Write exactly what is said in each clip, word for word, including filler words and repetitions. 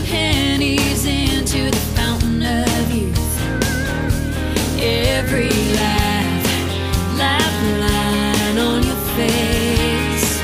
pennies into the fountain of youth. Every laugh, laugh line on your face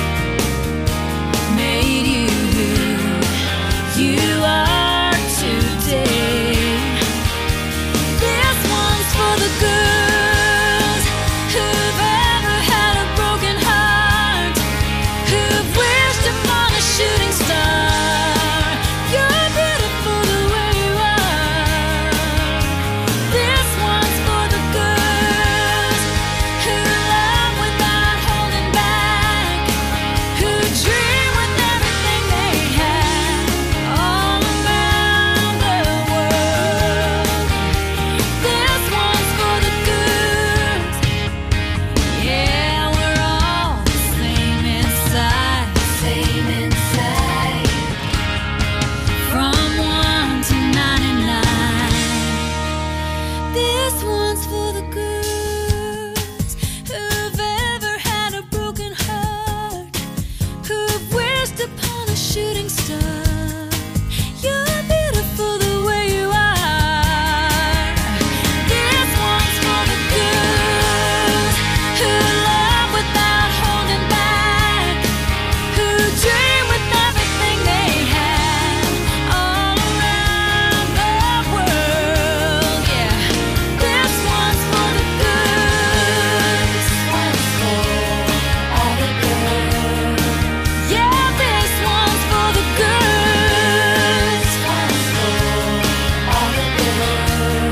made you who you are today. This one's for the girls who've ever had a broken heart, who've wished upon a shooting star. You're beautiful the way you are. This one's for the girls who love without holding back, who dream with everything they have all around the world. This one's for the girls. Yeah, we're all the same inside, same inside. From one to ninety-nine. This one's for the girls who've ever had a broken heart, who've wished upon a shooting star. You're beautiful the way you are. This one's for the girls who love without holding back, who dream with everything they have all around the world. Yeah, this one's for the girls. One's for all the girls. Yeah, this one's for the girls. One's for all the girls.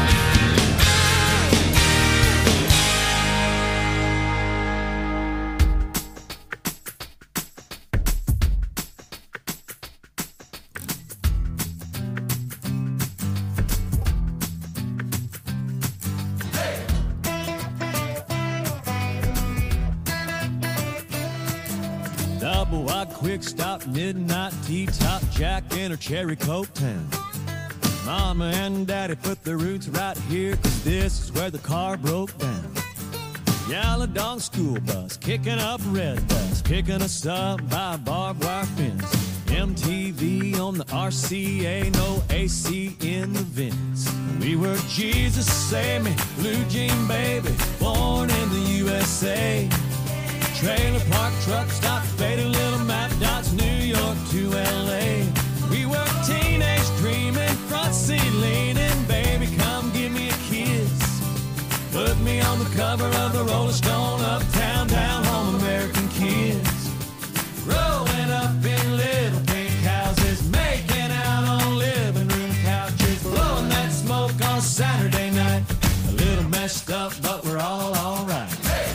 Double wide, quick stop, midnight tea top, Jack in her cherry coke town. Mama and Daddy put their roots right here, 'cause this is where the car broke down. Yellow dog school bus, kicking up red bus, picking us up by a barbed wire fence. M T V on the R C A, no A C in the vents. We were Jesus Save Me, blue jean baby, born in the U S A. Trailer park, truck stop, faded little map dots, New York to L A. We were teenage dreaming, front seat leaning, baby, come give me a kiss. Put me on the cover of the Rolling Stone, uptown, down home, American kids. Growing up in little pink houses, making out on living room couches, blowing that smoke on Saturday night. A little messed up, but we're all alright.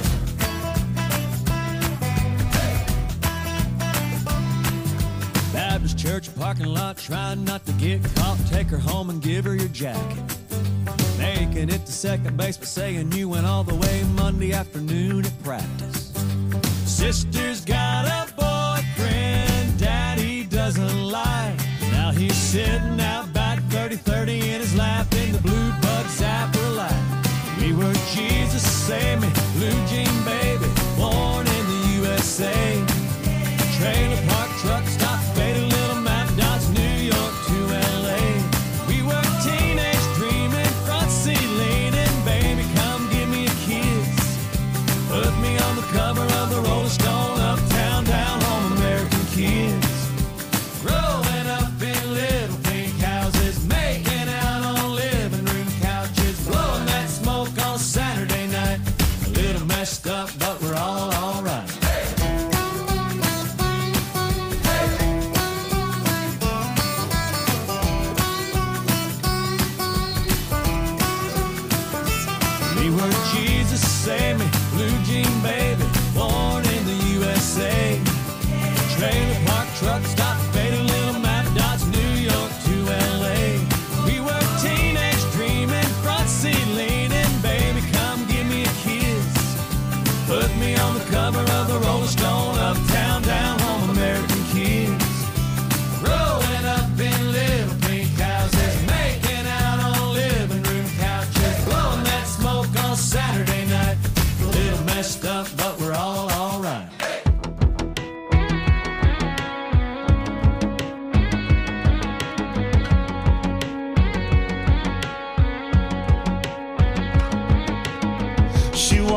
Baptist church parking lot, trying not to get caught. Take her home and give her your jacket. Making it to second base, but saying you went all the way Monday afternoon at practice. Sister's got a boyfriend Daddy doesn't like. Now he's sitting out back, thirty thirty in his lap, in the blue bug zapper light. We were Jesus Save Me, blue jean baby, born in the U S A. Trailer park, truck stop, faded little map dots, New York to L A. We were teenage dreaming, front seat leaning, baby, come give me a kiss. Put me on the cover of the Rolling Stone, uptown, down home, American kids. Growing up in little pink houses, making out on living room couches, blowing that smoke on Saturday night. A little messed up, but we're all alright.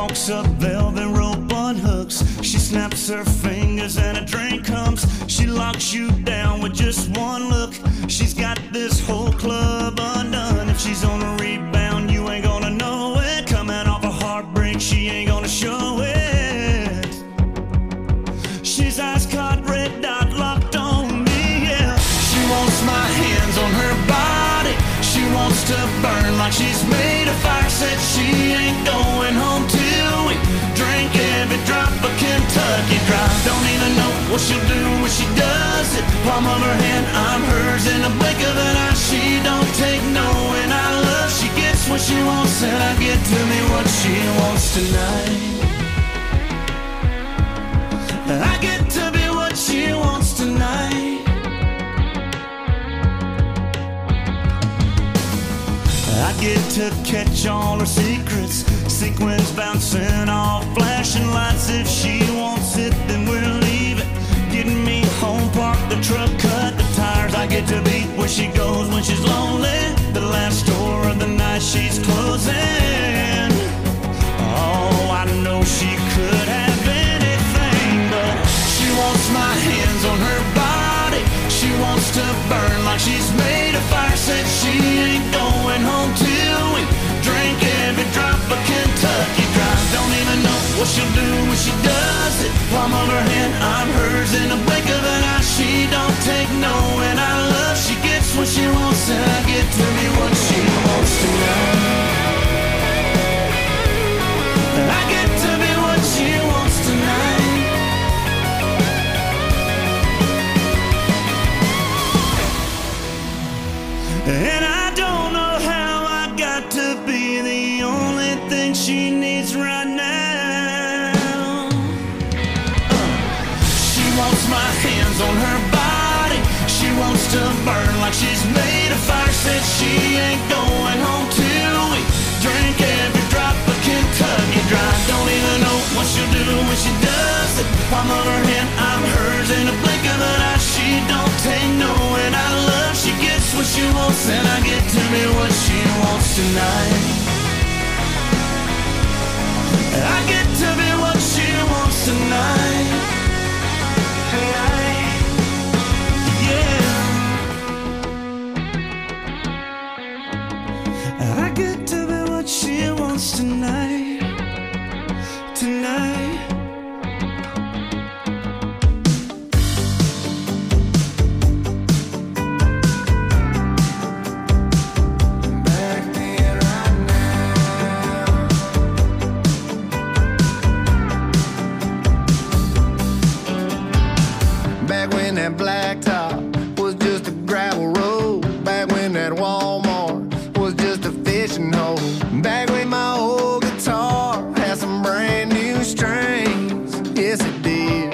walks up, velvet rope unhooks. She snaps her fingers and a drink comes. She locks you down with just one look. She's got this whole club undone. If she's on a rebound, you ain't gonna know it. Coming off a heartbreak, she ain't gonna show it. She's ice caught, red dot locked on me, yeah. She wants my hands on her body. She wants to burn like she's made of fire. Said she ain't going home till we drink every drop of Kentucky Dry. Don't even know what she'll do when she does it. Palm of her hand, I'm hers in the blink of an eye. She don't take no, and I love. She gets what she wants, and I get to me what she wants tonight. I get to be what she wants tonight. I get to catch all her secrets. Sequins bouncing off flashing lights. If she wants it, then we'll leave it. Getting me home, park the truck, cut the tires. I get to be where she goes when she's lonely. The last store of the night she's closing. Oh, I know she could have anything, but she wants my hands on her body. She wants to burn like she's made of fire. Said she ain't going home till we drink every drop of Kentucky Dry. Don't even know what she'll do when she does it. Palm of her hand, I'm hers in the blink of an eye. She don't take no, and I love. She gets what she wants, and I get to me what she wants tonight. I get to be what she wants tonight. And I don't know how I got to be the only thing she needs right now. uh. She wants my hands on her body. She wants to burn like she's made of fire. Said she ain't going home till we drink every drop of Kentucky Dry. Don't even know what she'll do when she does it. Palm of her hand, I'm hers in a blink of an eye. She don't take no, and I love. She gets what she wants, and I get to be what she wants tonight. I get to be what she wants tonight. Yeah. I get to be what she wants tonight. Tonight. That blacktop was just a gravel road. Back when that Walmart was just a fishing hole. Back when my old guitar had some brand new strings. Yes, it did.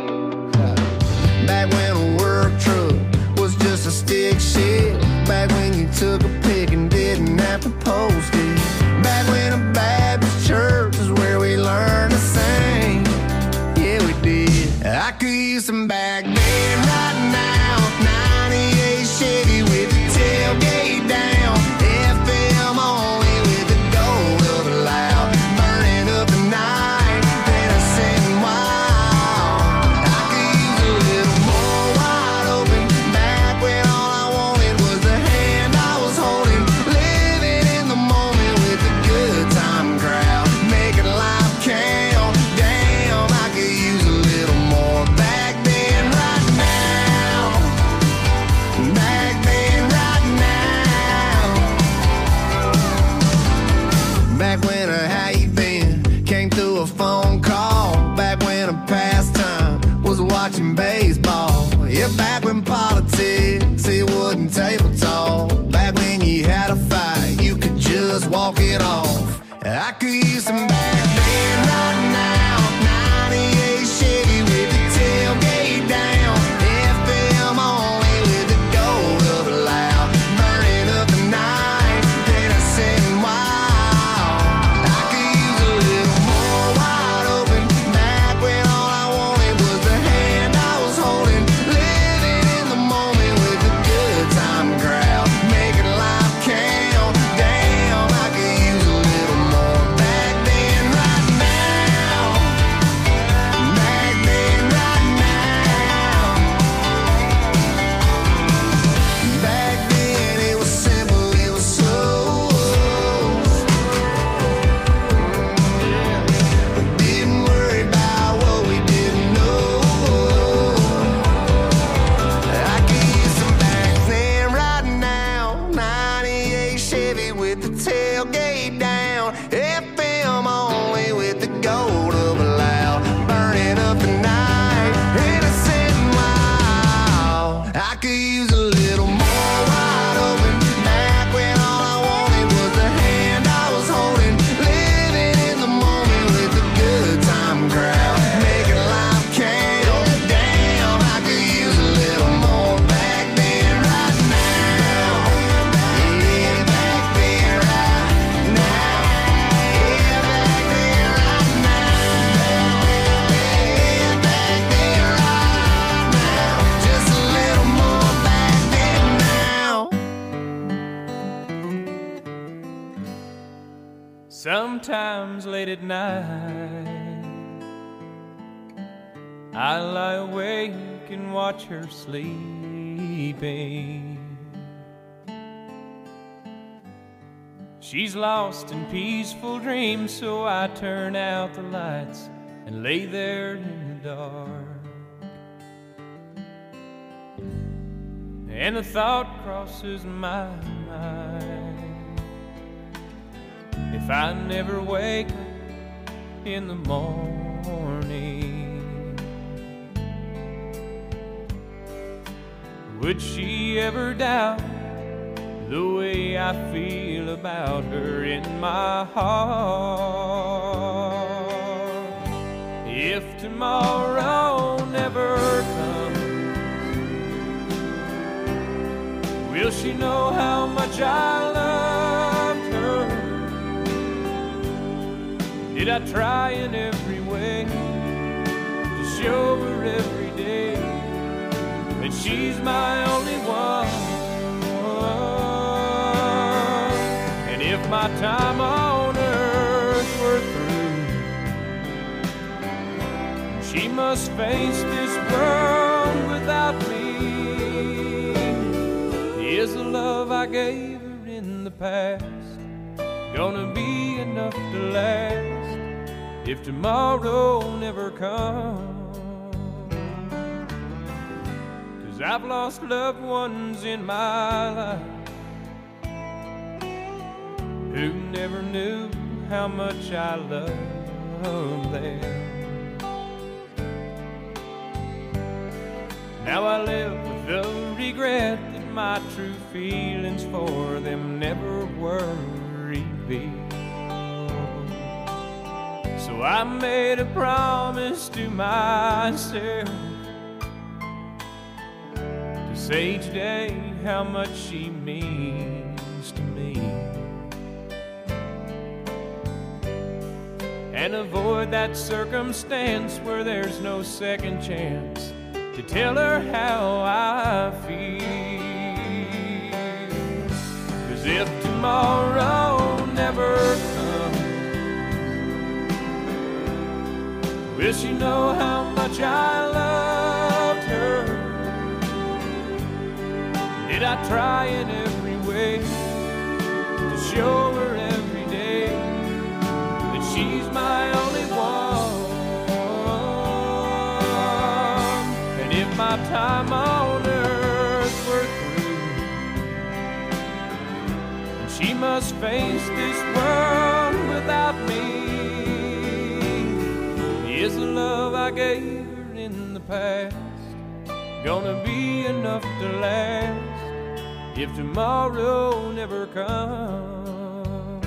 Back when a work truck was just a stick shift. Back when you took a pic and didn't have to post it. Back when a Baptist church was where we learned to sing. Yeah, we did. I could use some back then. Chevy with the tailgate down, F M only with the door loud, burning up the night, Tennessee wild. I could use a little more wide open. Back when all I wanted was the hand I was holding, living in the moment with the good time crowd, making life count. Damn, I could use a little more back then, right now. Back then, right now. Back when a how you been came through a phone call. Back when a pastime was watching baseball. Yeah, back when politics, it wasn't table talk. Back when you had a fight, you could just walk it off. I could use some back then, right now. ninety-eight Chevy with the tailgate down, F M only with the gold up loud, burning up the night, Tennessee wild. I could use a little more wide open. Back when all I wanted was the hand I was holding, living in the moment with the good time crowd, making life count. Damn, I could use a little more back Sometimes late at night, I lie awake and watch her sleeping. She's lost in peaceful dreams, so I turn out the lights and lay there in the dark. And the thought crosses my mind, if I never wake up in the morning, would she ever doubt the way I feel about her in my heart? If tomorrow never comes, will she know how much I loved her? Did I try in every way to show her every day that she's my only one? And if my time on earth were through, she must face this world without me. Is the love I gave her in the past gonna be enough to last if tomorrow never comes? 'Cause I've lost loved ones in my life who never knew how much I loved them. Now I live with the regret that my true feelings for them never were revealed. So I made a promise to myself to say each day how much she means to me, and avoid that circumstance where there's no second chance to tell her how I feel. 'Cause if tomorrow never comes, will she know how much I loved her? Did I try in every way to show her every day that she's my only one? And if my time on earth were through, and she must face this world without me, is the love I gave her in the past gonna be enough to last if tomorrow never comes?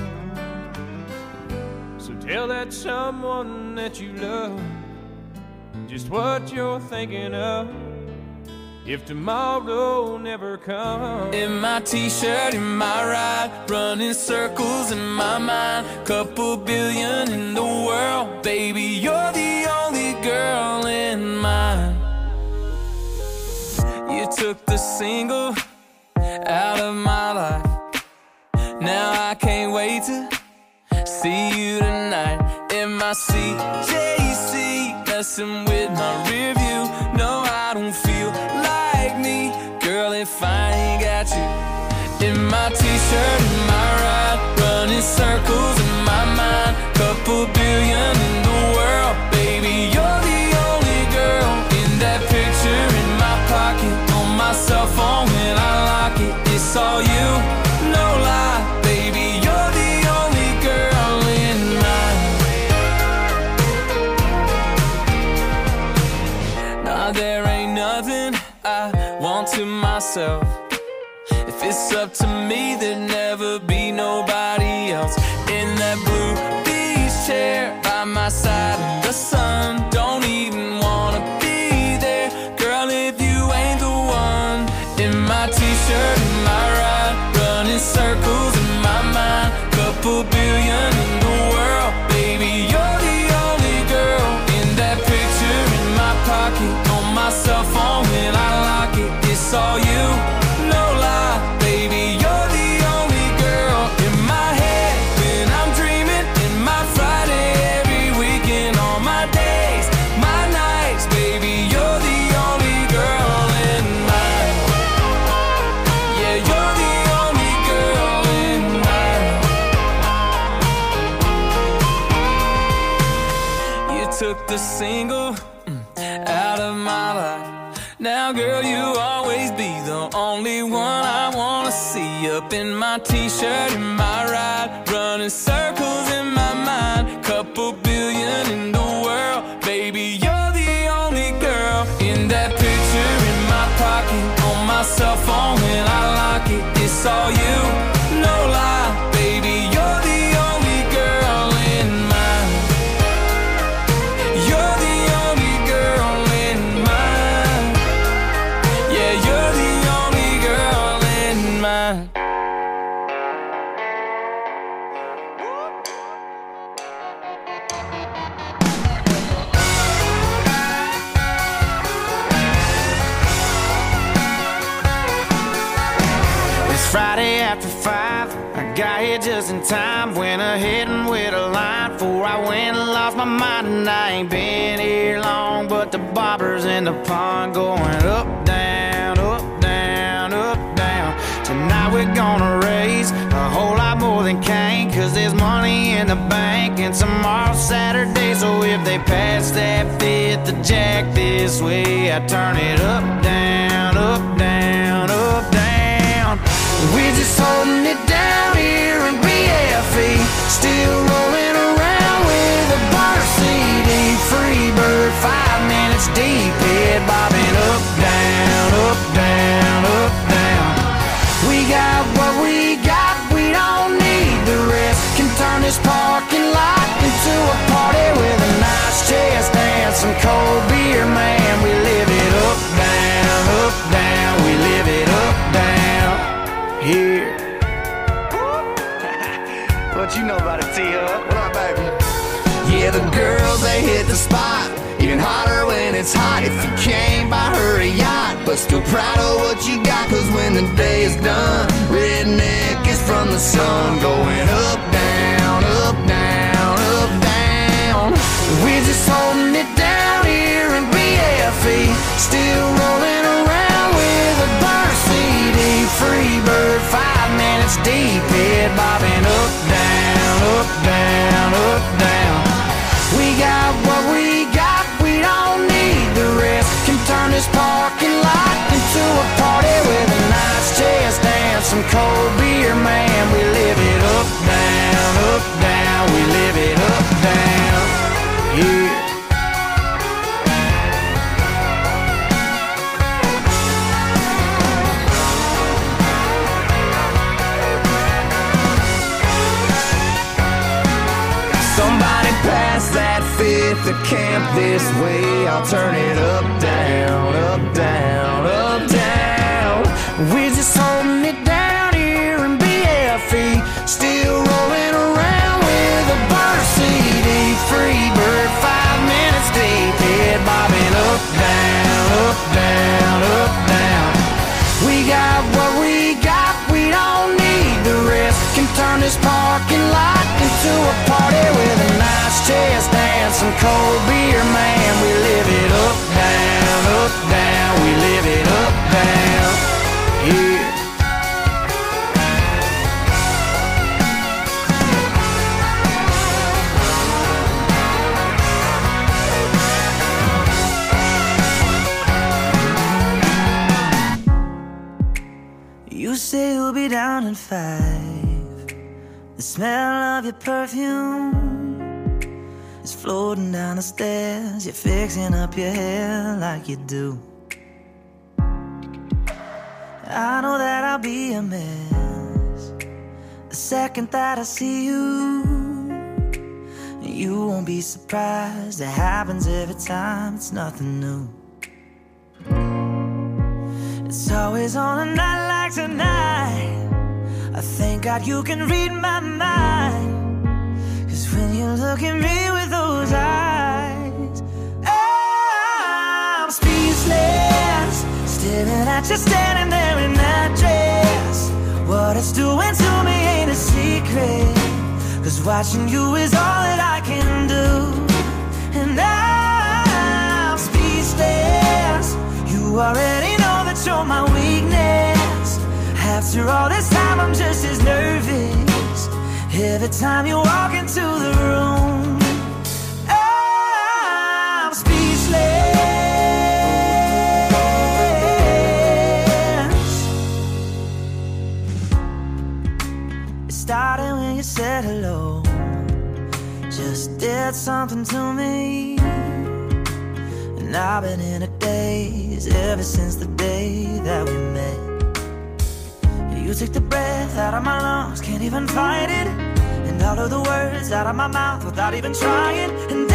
So tell that someone that you love just what you're thinking of if tomorrow never comes. In my t-shirt, in my ride, running circles in my mind, couple billion in the world, baby, you're the only girl in mine. You took the single out of my life, now I can't wait to see you tonight. In my C J C, messing with my rear view, no, I don't feel like me, girl, if I ain't got you. In my t-shirt, in my ride, running circles in my mind, couple billion in the world, baby, you're the only girl in that picture in my pocket, on my cell phone when I lock it, it's all you, no lie, baby, you're the only girl in mine. Nah, there ain't nothing I want to myself. If it's up to me, there'd never be nobody else. In that blue beach chair by my side in the sun, don't even wanna be there, girl, if you ain't the one. In my t-shirt, in my ride, running circles in my mind, couple billion in the world, baby, you're the only girl in that picture in my pocket, on my cell phone when I lock it, it's all you, no lie, baby, you're the took the single mm, out of my life. Now, girl, you'll always be the only one I wanna see. Up in my t-shirt, in my ride, running circles in my mind. Couple billion in the world, baby, you're the only girl. In that picture in my pocket, on my cell phone when I lock it, it's all you, no lie, baby, you're the only girl in mine. You're the only girl in mine. Yeah, you're the only girl in mine. Friday after five, I got here just in time. Went ahead and with a line before I went and lost my mind. And I ain't been here long, but the bobbers in the pond going up, down, up, down, up, down. Tonight we're gonna raise a whole lot more than Cain, cause there's money in the bank and tomorrow's Saturday. So if they pass that fifth of Jack this way, I turn it up, down, up, down, up, down. We're just holding it down here in B F E, still rolling around with a burner C D. Free bird, five minutes deep, head bobbing up, down, up, down, up, down. We got what we got, we don't need the rest. Can turn this parking lot into a party with a nice chest and some cold beer, man. We live it up, down, up, down. We live it up, down. Here. What you know about it, T-Up? What up, baby? Yeah, the girls, they hit the spot. Even hotter when it's hot. If you can't buy her a yacht, but still proud of what you got. Cause when the day is done, redneck is from the sun. Going up, down, up, down, up, down. We're just holding it down here in B F E, still rolling around with a burner C D. Free bird, five minutes deep, head bobbing up, down, up, down, up, down. We got what we got, we don't need the rest. Can turn this parking lot into a party with a nice chest and some cold beer, man. We live it up, down, up, down. We live it up, down, yeah. Somebody pass that fifth to camp this way. I'll turn it up, down, up, down, up, down. We're just holding it down here in B F E, still rolling around with a burner C D. Free bird, five minutes deep, head bobbing up, down, up, down, up, down. We got what we got, we don't need the rest. Can turn this parking lot into a party with a nice chest and some cold beer, man. We live it up, down, up, down. We live it up, down, yeah. You say you'll be down in five. The smell of your perfume is floating down the stairs. You're fixing up your hair like you do. I know that I'll be a mess the second that I see you. You won't be surprised, it happens every time, it's nothing new. It's always on a night like tonight. I thank God you can read my mind. Cause when you look at me with those eyes, I'm speechless, staring at you standing there in that dress. What it's doing to me ain't a secret, cause watching you is all that I can do. And I'm speechless, you already know that you're my weakness. After all this time I'm just as nervous every time you walk into the room. started when you said hello. Just did something to me. And I've been in a daze ever since the day that we met. You took the breath out of my lungs, can't even fight it. And all of the words out of my mouth without even trying. And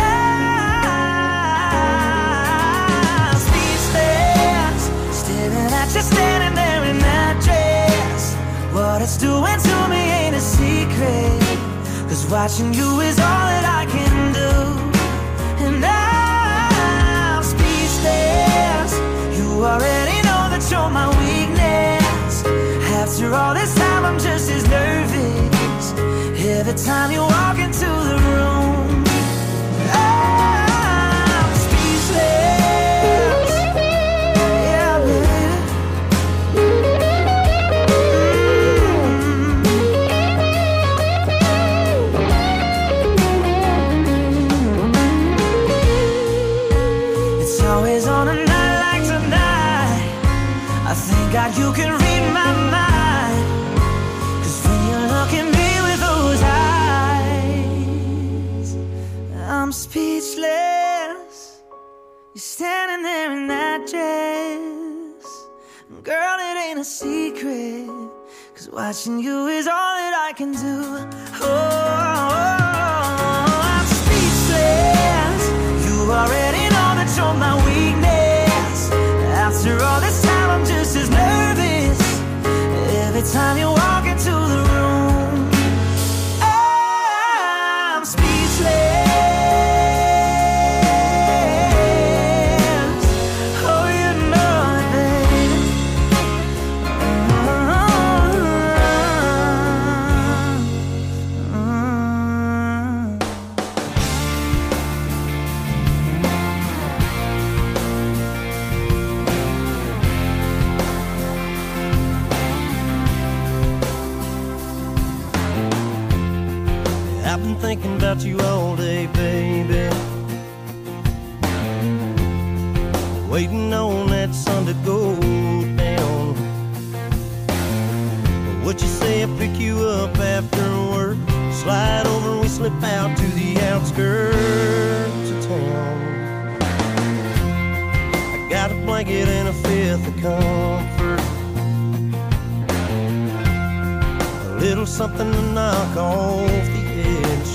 I'm speechless, staring at you standing there in that dress. What it's doing to me ain't a secret, 'cause watching you is all that I can do. And I'm speechless. You already know that you're my weakness. After all this time I'm just as nervous every time you walk into the room. I'm speechless. Yeah, baby. It's always on a night like tonight. I thank God you can read my mind, 'cause when you look at me with those eyes, I'm speechless. You're standing there in that dress. Girl, it ain't a secret, 'cause watching you is all that I can do. Oh, I'm speechless. You already know that you're my weakness. After all this time I'm just as nervous every time you walk into the room. I'm speechless. Oh, you know it, baby. I've been thinking about you all day, baby, waiting on that sun to go down. What you say I pick you up after work, slide over and we slip out to the outskirts of town. I got a blanket and a fifth of comfort, a little something to knock off the edge.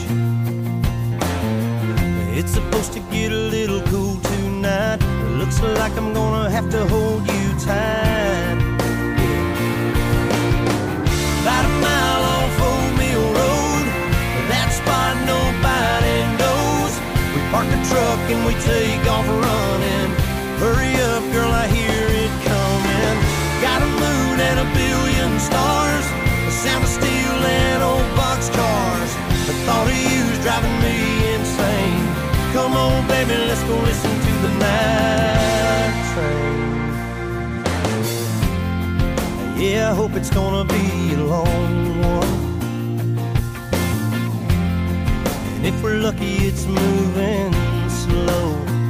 It's supposed to get a little cool tonight. It looks like I'm gonna have to hold you tight. About a mile off Old Mill Road, that spot nobody knows. We park the truck and we take off running. Hurry up, girl, I hear it coming. Got a moon and a billion stars, the sound of steel and old boxcars. The thought of you's driving me insane. Come on, baby, let's go listen to the night train. Yeah, I hope it's gonna be a long one, and if we're lucky it's moving slow.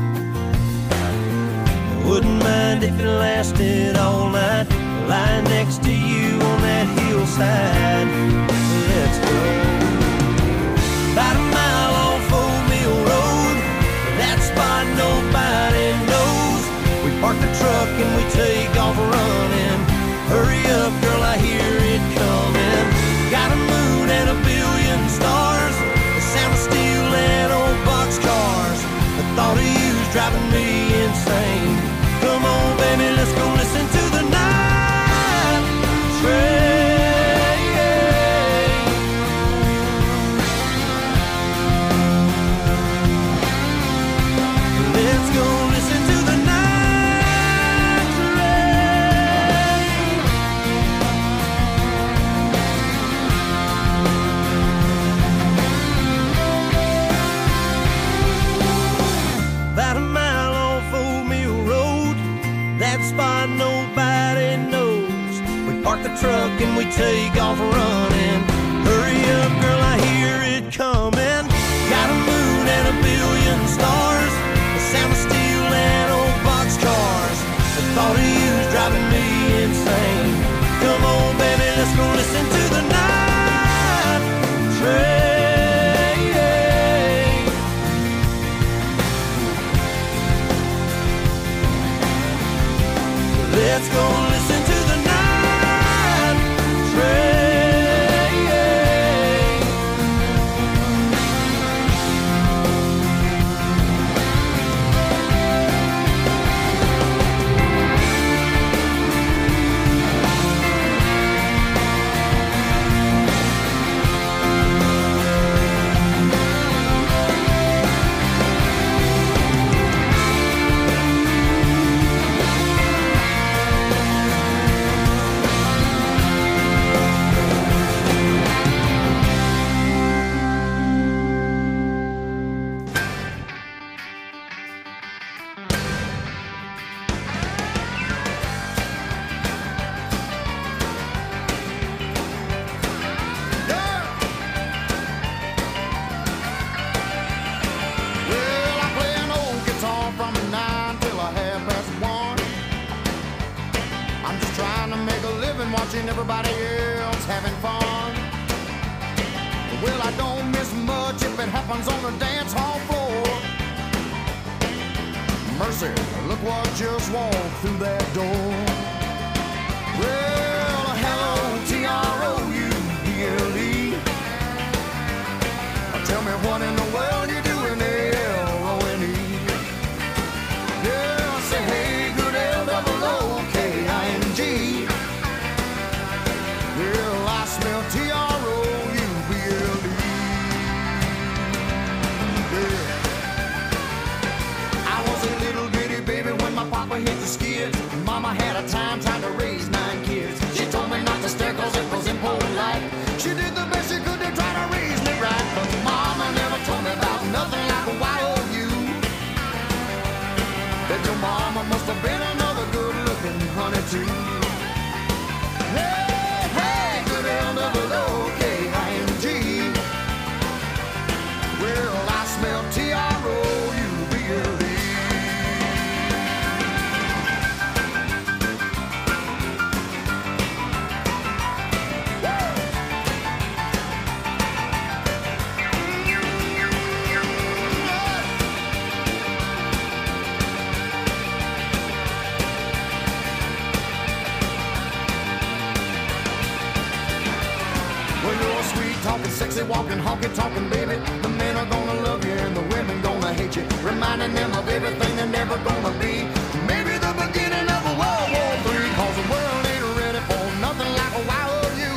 I wouldn't mind if it lasted all night, lying next to you on that hillside. Let's go. About a mile off Old Mill Road, that spot nobody knows. We park the truck and we take off running. Hurry up, girl, I hear it coming. Got a moon and a billion stars, the sound of steel and old boxcars. The thought of you's driving me insane. Come on, baby, let's go listen to the night train. Let's go listen to the night train. About a mile off Old Mill Road, that spot nobody knows. We park the truck and we take off running. Hurry up, girl, I hear it coming. Got a moon and a billion stars, the sound of steel and old boxcars. The thought of you's driving me insane. Come on, baby, let's go listen to the night Let's go listen to the night train. Watching everybody else having fun. Well, I don't miss much if it happens on the dance hall floor. Mercy, look what just walked through that door. Well, hello, T R O U B L E. Tell me what in the world you doing there, L O N E. Yeah, say hey, good L O O K I N G. Well, I smell T R O U B L E. Yeah. I was a little bitty baby when my papa hit the skids. Mama had a time trying to raise nine kids. She told me not to stare cause it was impolite. She did the best she could to try to raise me right. But Mama never told me about nothing like a Y O U. That your mama must have been another good looking honey too. L O K I N G. Well, I smell T R O U B L E. Talking sexy, walking, honky, talking, baby. The men are gonna love you and the women gonna hate you, reminding them of everything they're never gonna be. Maybe the beginning of a World War Three, cause the world ain't ready for nothing like a Y O U.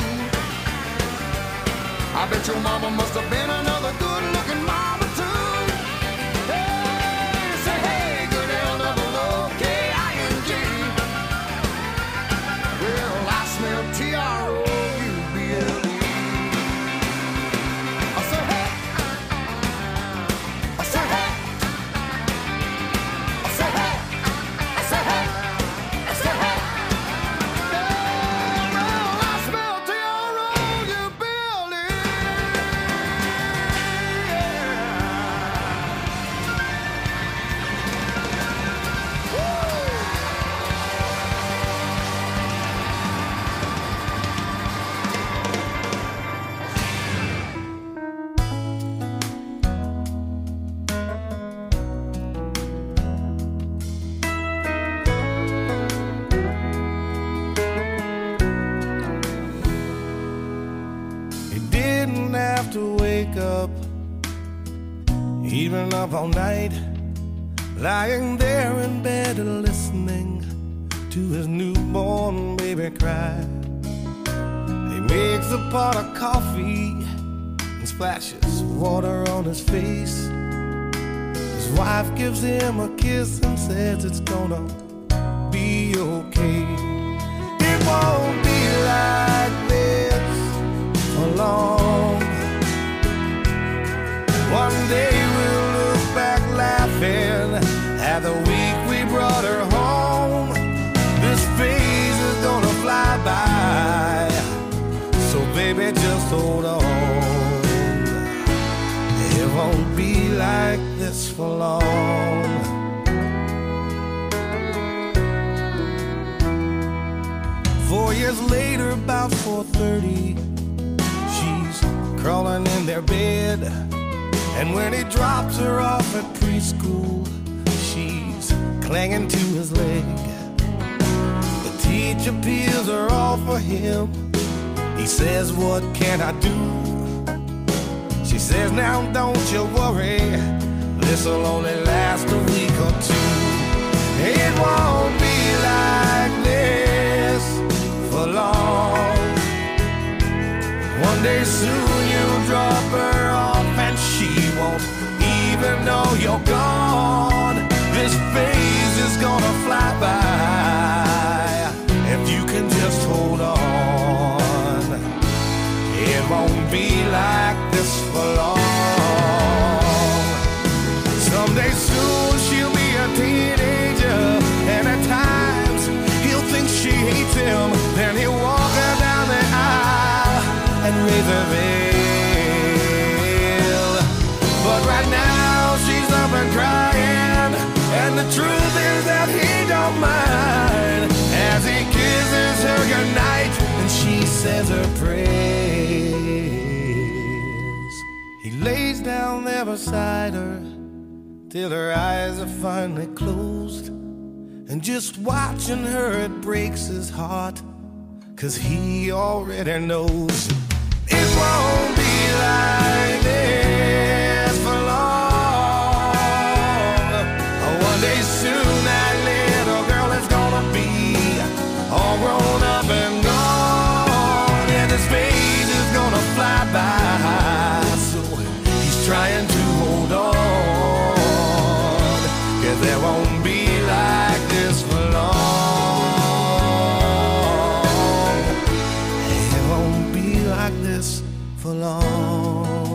I bet your mama must have been another good-looking mama too. Hey, say hey, good L O K I N G. Well, I smell T R O U B L E. To wake up, even up all night, lying there in bed listening to his newborn baby cry. He makes a pot of coffee and splashes water on his face. His wife gives him a kiss and says it's gonna be okay. It won't be like this for long. One day we'll look back laughing at the week we brought her home. This phase is gonna fly by, so baby just hold on. It won't be like this for long. Four years later, about four thirty, she's crawling in their bed. And when he drops her off at preschool, she's clinging to his leg. The Peach appeals are all for him. He says, what can I do? She says, now don't you worry, this'll only last a week or two. It won't be like this for long. One day soon you'll drop her off and she won't even know you're gone. This phase is gonna fly by if you can just hold on. It won't be like this for long. Someday soon she'll be a teenager, and at times he'll think she hates him. Then he'll walk her down the aisle and raise her veil. But right now she's up and crying, and the truth is that he don't mind as he kisses her goodnight and she says her prayers. He lays down there beside her till her eyes are finally closed, and just watching her it breaks his heart, 'cause he already knows it won't be like this for long. One day soon that little girl is gonna be all grown up and gone, and his face is gonna fly by. So he's trying to hold on, 'cause there won't be like this for long. It won't be like this for long.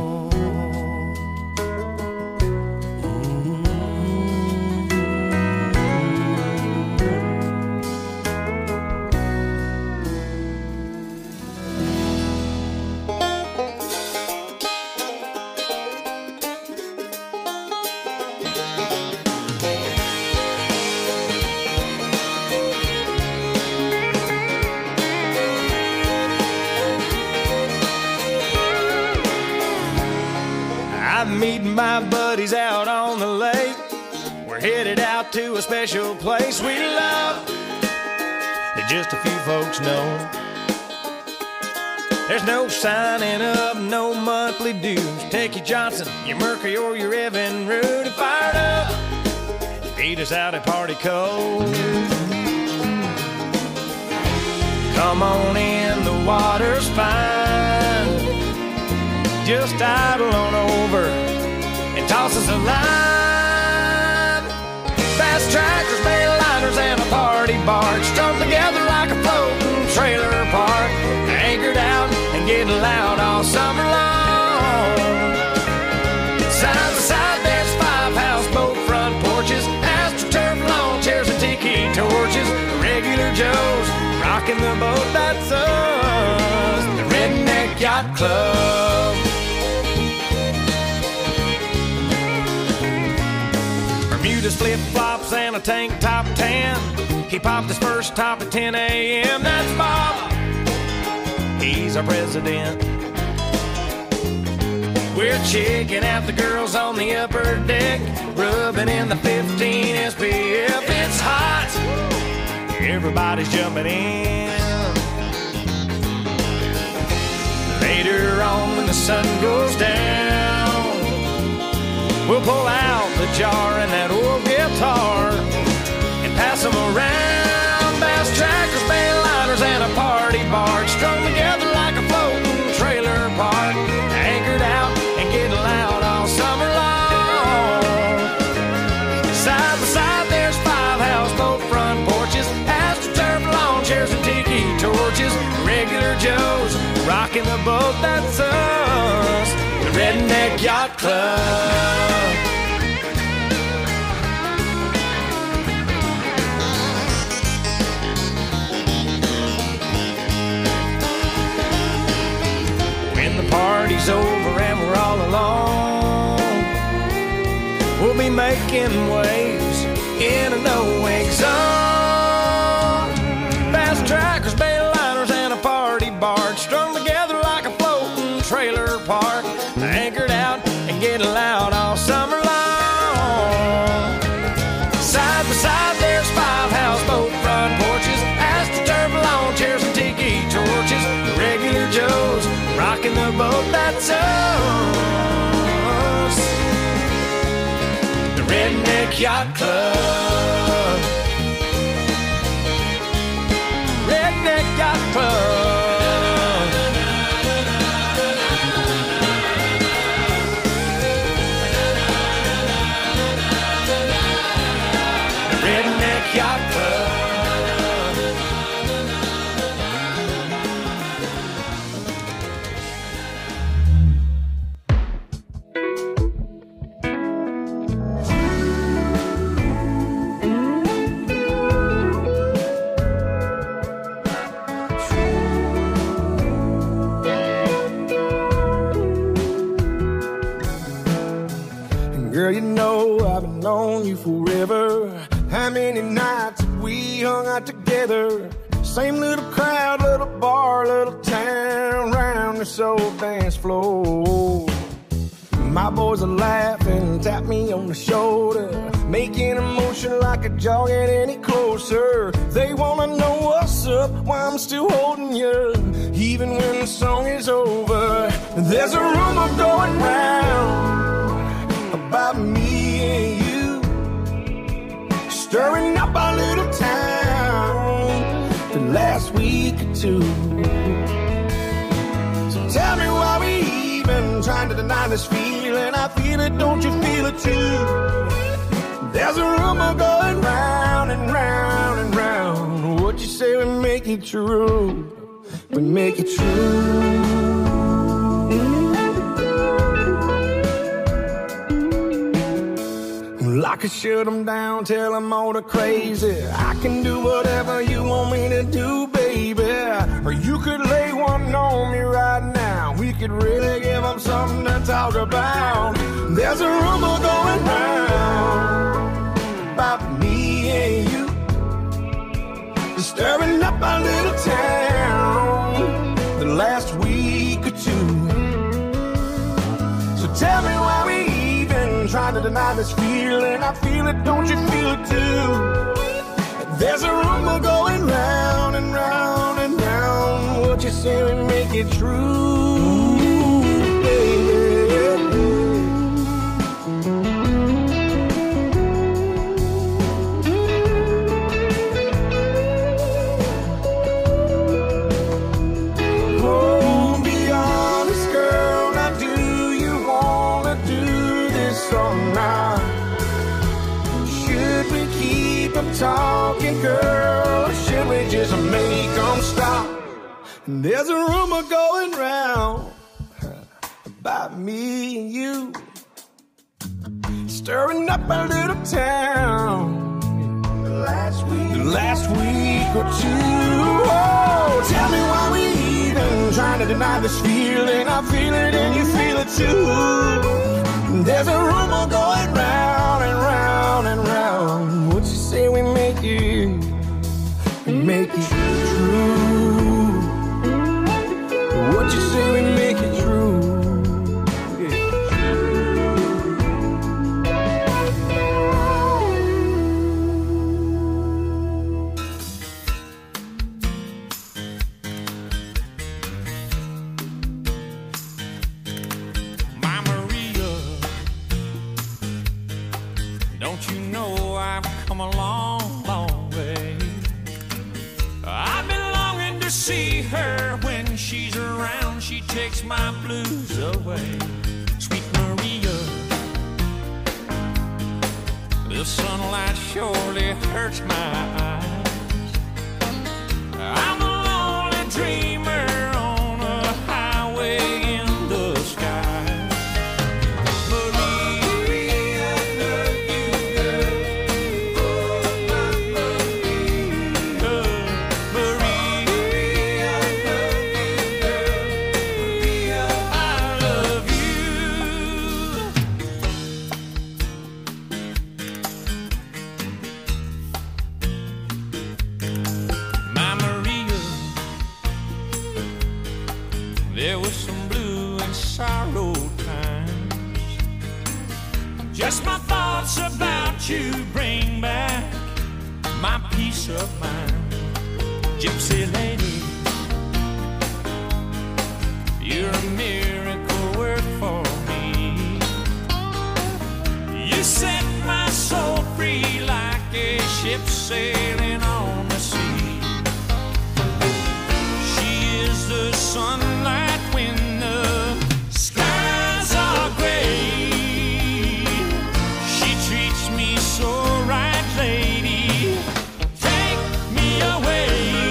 Meeting my buddies out on the lake. We're headed out to a special place we love that just a few folks know. There's no signing up, no monthly dues. Take your Johnson, your Mercury, or your Evan Root and fired up. Beat us out at Party Cove. Come on in, the water's fine. Just idle on over and toss us a line. Fast trackers, mail liners, and a party barge strung together like a floating trailer park. Anchored out and getting loud all summer long. Side by side, there's five houseboat front porches, astroturf lawn chairs and tiki torches. Regular Joes rocking the boat, that's us, the Redneck Yacht Club. Bermuda's flip-flops and a tank top tan. He popped his first top at ten a.m. That's Bob, he's our president. We're checking out the girls on the upper deck, rubbing in the fifteen S P F. It's hot, everybody's jumping in. Later on when the sun goes down, we'll pull out the jar and that old guitar and pass them around. Bass trackers, mail liners, and a party barge strung together like a floating trailer park. Anchored out and getting loud all summer long. Side by side, there's five houseboat front porches, astroturf lawn chairs and tiki torches. Regular Joes rocking the boat, that's us, the Redneck Yacht Club. When the party's over and we're all alone, we'll be making waves in a no-wake zone. Fast trackers, mail liners, and a party barge strung together like a floating trailer park. Anchored out and getting loud all summer long. Side by side, there's five houseboat front porches, astroturf rocking the boat that's us, the Redneck Yacht Club. Redneck Yacht Club. Redneck Yacht Club. Girl, you know I've been known you forever. How many nights have we hung out together? Same little crowd, little bar, little town, round this old dance floor. My boys are laughing, tap me on the shoulder, making a motion like a jogging any closer. They wanna know what's up, why I'm still holding you, even when the song is over. There's a rumor going round about me and you, stirring up our little town the last week or two. So tell me why we even trying to deny this feeling. I feel it, don't you feel it too? There's a rumor going round and round and round. What you say we make it true, we make it true. I could shut them down, tell them all the crazy. I can do whatever you want me to do, baby. Or you could lay one on me right now. We could really give them something to talk about. There's a rumor going round about me and you, stirring up our little town the last week or two. So tell me why we trying to deny this feeling. I feel it, don't you feel it too? There's a rumor going round and round and round. What you say we make it true, baby. Oh, be honest, girl. Now do you wanna do or not? Should we keep them talking, girl, or should we just make them stop? And there's a rumor going round about me and you, stirring up our little town the last week, the last week or two. Oh, tell me why we even trying to deny this feeling. I feel it and you feel it too. There's a rumor going round and round and round. What you say we make it, we make it true. What you say we make it true. Don't you know I've come a long, long way? I've been longing to see her. When she's around, she takes my blues away. Sweet Maria, the sunlight surely hurts my eyes. I'm a lonely dreamer on a highway in the sky. There was some blue and sorrow times. Just my thoughts about you bring back my peace of mind. Gypsy lady, you're sailing on the sea. She is the sunlight when the skies are gray. She treats me so right, lady. Take me away.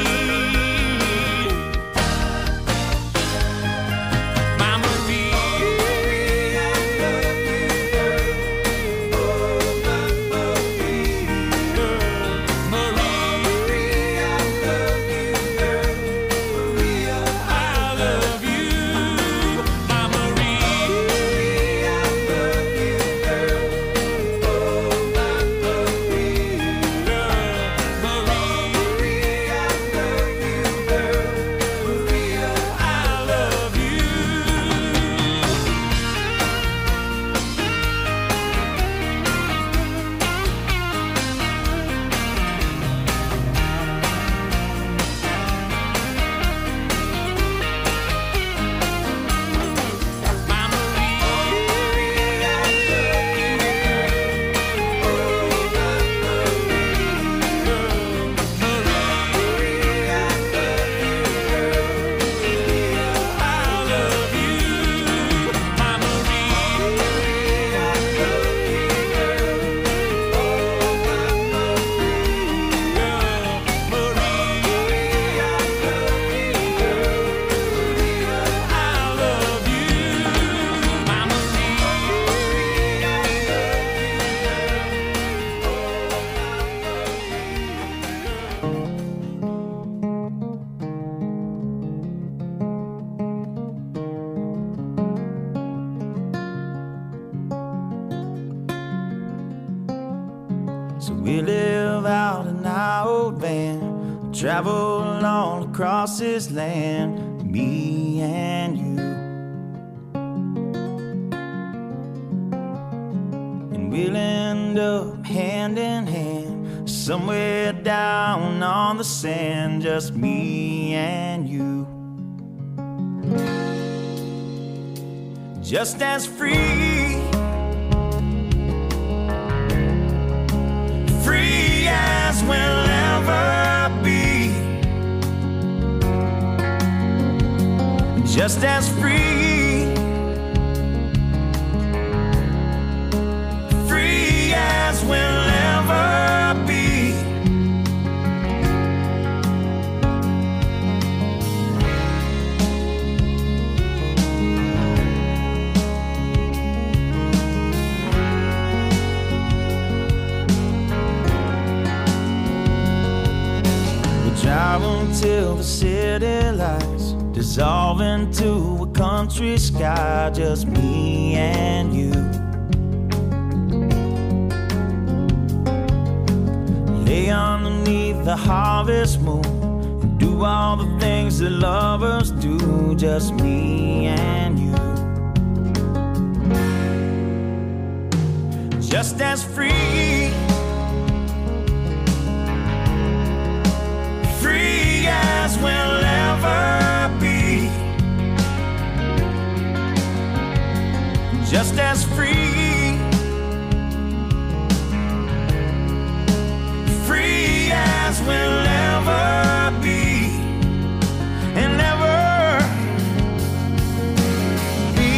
So we live out in our old van, travel all across this land, me and you. And we'll end up hand in hand, somewhere down on the sand, just me and you. Just as free, free as we'll ever be. Just as free, free as we'll ever be. Drive until the city lights dissolve into a country sky, just me and you. Lay underneath the harvest moon and do all the things that lovers do, just me and you. Just as free, free as we'll ever be. Just as free, free as we'll ever be. And ever be.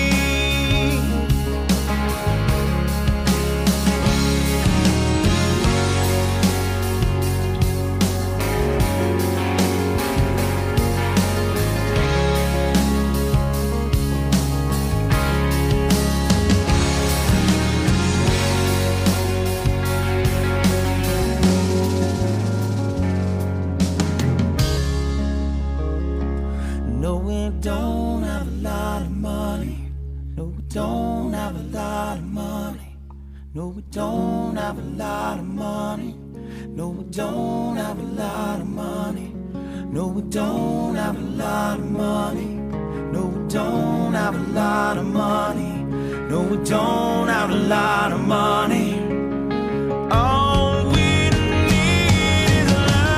Don't have a lot of money. No, we don't have a lot of money. No, we don't have a lot of money. No, we don't have a lot of money. No, we don't have a lot of money. No, we don't have a lot of money. No, we don't have a lot of money. All we need is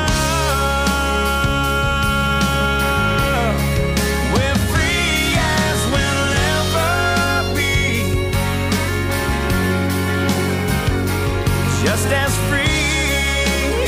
love. We're free as we'll ever be. Just as free,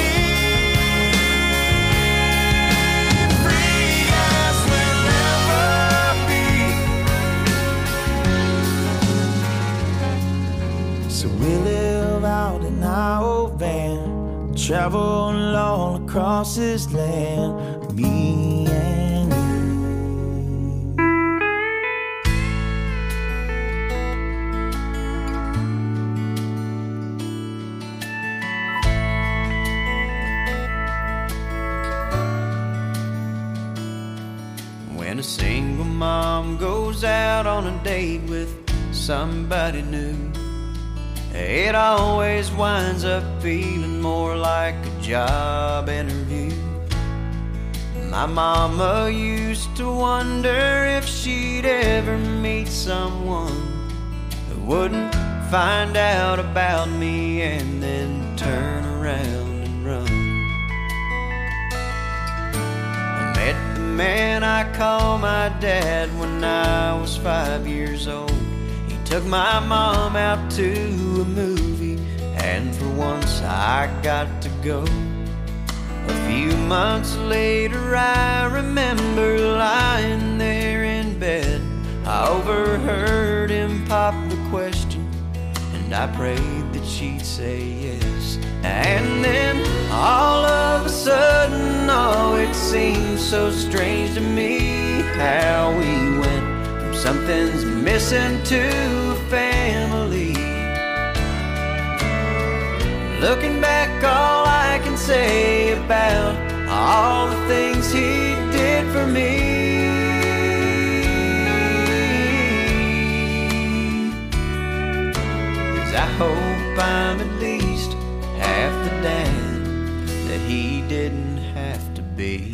travel all across this land, me and you. When a single mom goes out on a date with somebody new, it always winds up feeling more like a job interview. My mama used to wonder if she'd ever meet someone who wouldn't find out about me and then turn around and run. I met the man I call my dad when I was five years old. Took my mom out to a movie, and for once I got to go. A few months later I remember lying there in bed. I overheard him pop the question, and I prayed that she'd say yes. And then all of a sudden, oh, it seemed so strange to me how we went from something's missing to a family. Looking back, all I can say about all the things he did for me is I hope I'm at least half the dad that he didn't have to be.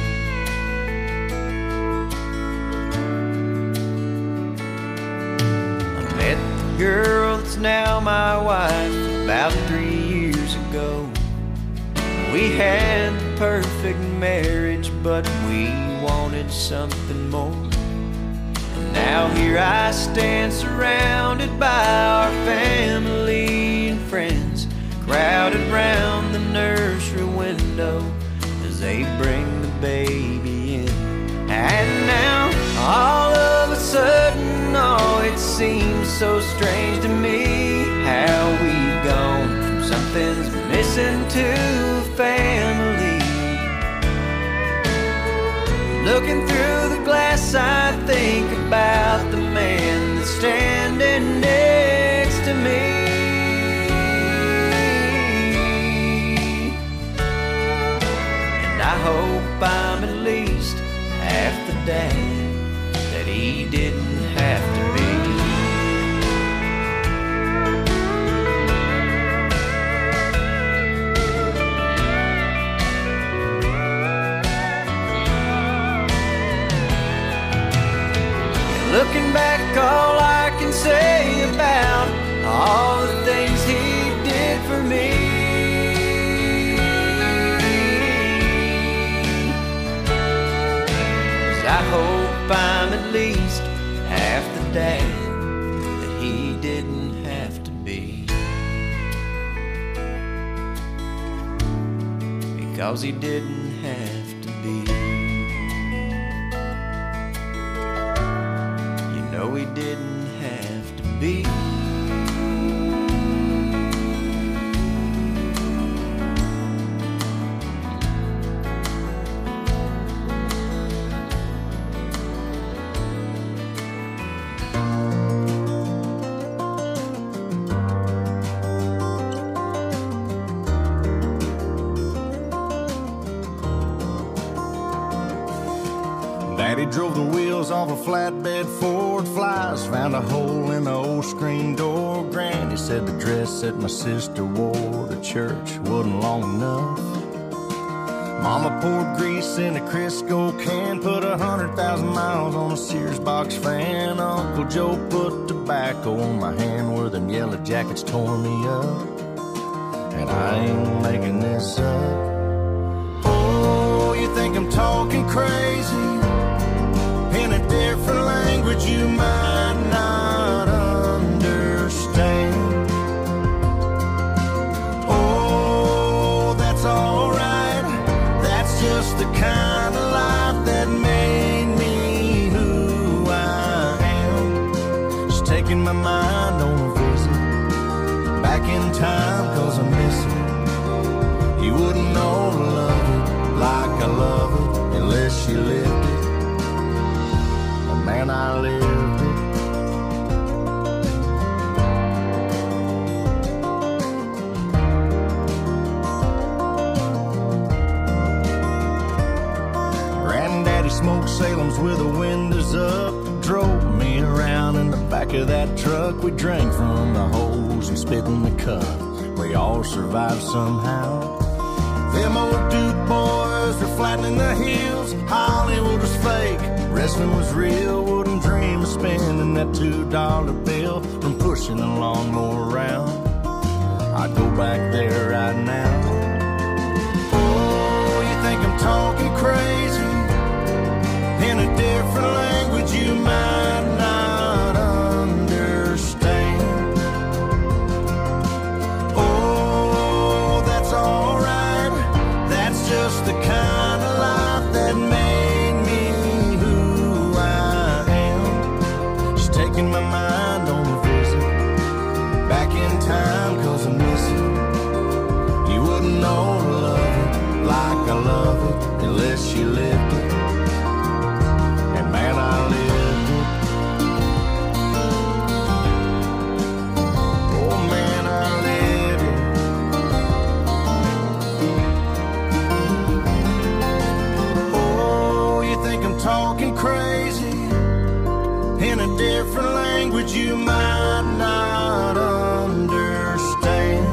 I met the girl that's now my wife about three years ago. We had the perfect marriage, but we wanted something more. And now here I stand surrounded by our family and friends, crowded round the nursery window as they bring the baby in. And now all of a sudden, oh, it seems so strange to me how we've gone from something's missing to a family. Looking through the glass, I think about the man that's standing next to me. And I hope I'm at least half the dad that he didn't have to be. Looking back, all I can say about all the things he did for me is I hope I'm at least half the dad that he didn't have to be, because he didn't have to be. No, he didn't have to be. Daddy drove the wheels off a flatbed Ford Flies, found a hole in the old screen door. Granny said the dress that my sister wore to church wasn't long enough. Mama poured grease in a Crisco can, put a hundred thousand miles on a Sears box fan. Uncle Joe put tobacco on my hand where them yellow jackets tore me up. And I ain't making this up. Oh, you think I'm talking crazy? In a different language you might not understand. Oh, that's alright. That's just the kind of life that made me who I am. Just taking my mind on a visit back in time, cause I miss it. He she lived it. And man, I lived it. Granddaddy smoked Salem's with the windows up. Drove me around in the back of that truck. We drank from the hose and spit in the cup. We all survived somehow. Them old Duke boys were flattening the hills. Hollywood was fake, wrestling was real. Wouldn't dream of spending that two dollar bill from pushing a lawnmower around. I'd go back there right now. Oh, you think I'm talking crazy? In a different language you might not understand. Oh, that's alright. That's just the kind of life that made me who I am. She's taking my mind on a visit back in time, cause I miss it. You wouldn't know to love it like I love it unless you lived it. Man, I lived it. Oh, man, I lived it. Oh, you think I'm talking crazy? In a different language you might not understand.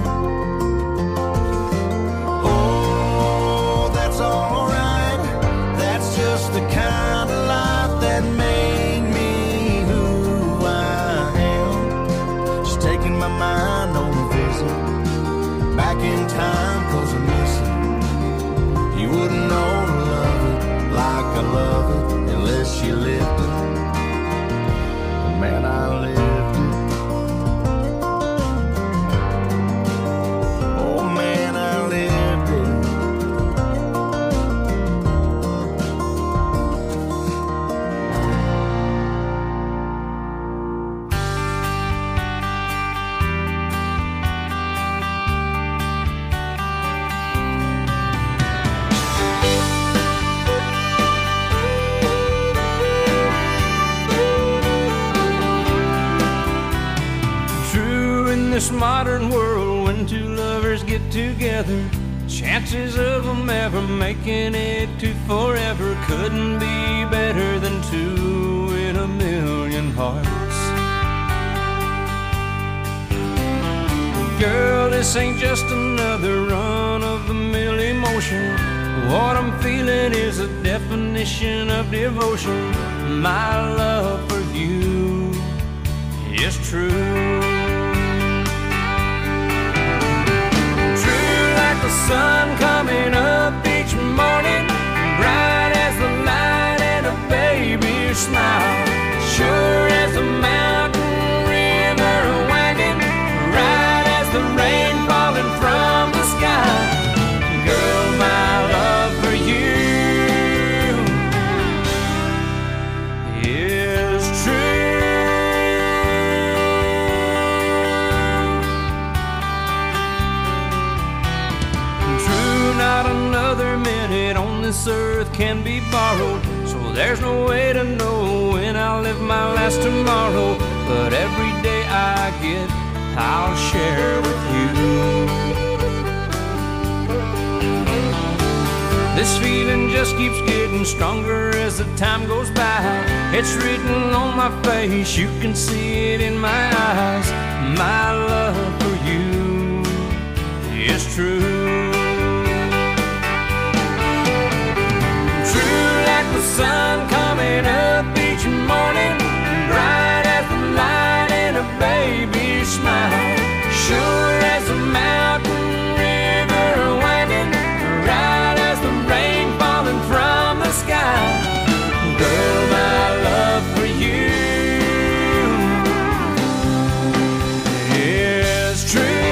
Oh, that's alright. That's just the kind of life that made me who I am. She's taking my mind on a visit back in time, cause I miss it. You wouldn't know to love it like I love it unless you lived it. Man, I lived it. Oh man, I lived it. This modern world, when two lovers get together, chances of them ever making it to forever couldn't be better than two in a million hearts. Girl, this ain't just another run-of-the-mill emotion. What I'm feeling is a definition of devotion. My love for you is true. The sun coming up each morning, bright as the light and a baby's smile, sure as a mountain river winding, right as the rain falling from the sky. Girl, my love for you is true. Not another minute on this earth can be borrowed, so there's no way to know when I'll live my last tomorrow. But every day I get, I'll share with you. This feeling just keeps getting stronger as the time goes by. It's written on my face, you can see it in my eyes. My love for you is true. The sun coming up each morning, bright as the light and a baby's smile, sure as a mountain river winding, right as the rain falling from the sky. Girl, my love for you is true.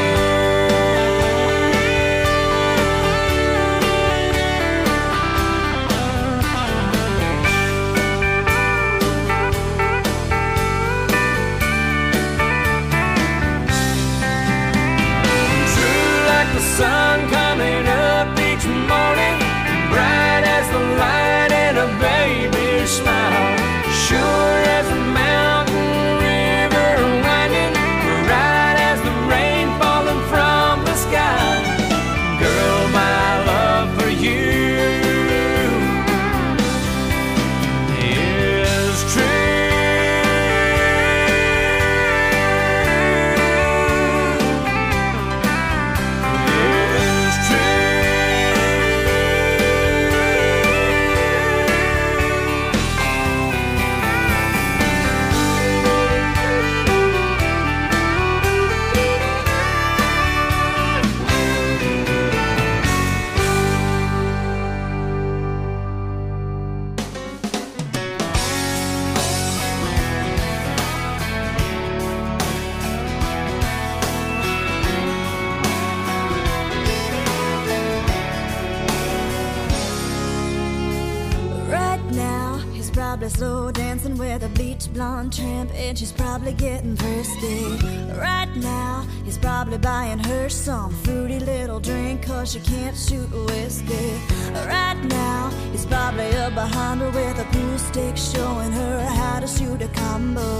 dancing with a bleach blonde tramp, and she's probably getting thirsty. Right now, he's probably buying her some fruity little drink, cause she can't shoot whiskey. Right now, he's probably up behind her with a pool stick, showing her how to shoot a combo.